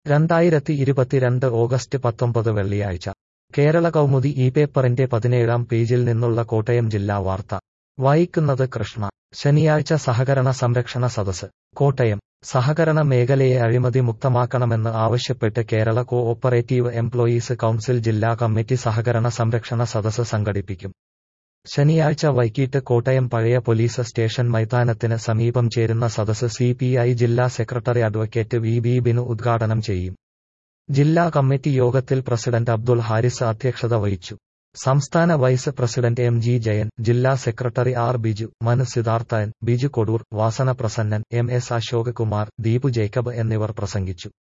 2022 August 19 വെള്ളിയാഴ്ച കേരള കൗമുദി ഈ പേപ്പറിന്റെ 17-ാം പേജിൽ നിന്നുള്ള കോട്ടയം ജില്ലാ വാർത്ത വായിക്കുന്നത് കൃഷ്ണ. ശനിയാഴ്ച സഹകരണ സംരക്ഷണ സദസ്സ് കോട്ടയം. സഹകരണ മേഖലയെ അഴിമതി മുക്തമാക്കണമെന്ന് ആവശ്യപ്പെട്ട് Kerala cooperative employees council ജില്ലാ കമ്മിറ്റി സഹകരണ സംരക്ഷണ സദസ്സ് സംഘടിപ്പിക്കും. ശനിയാഴ്ച വൈകിട്ട് കോട്ടയം പഴയ പോലീസ് സ്റ്റേഷൻ മൈതാനത്തിന് സമീപം ചേരുന്ന സദസ്സ് CPI ജില്ലാ സെക്രട്ടറി അഡ്വക്കേറ്റ് വി ബിനു ഉദ്ഘാടനം ചെയ്യും. ജില്ലാ കമ്മിറ്റി യോഗത്തിൽ പ്രസിഡന്റ് അബ്ദുൾ ഹാരിസ് അധ്യക്ഷത വഹിച്ചു. സംസ്ഥാന വൈസ് പ്രസിഡന്റ് MG ജയൻ, ജില്ലാ secretary R Biju, Manu Siddharthan, Biju Kodoor, Vasana Prasannan, MS Ashok Kumar, Deepu Jacob എന്നിവർ പ്രസംഗിച്ചു.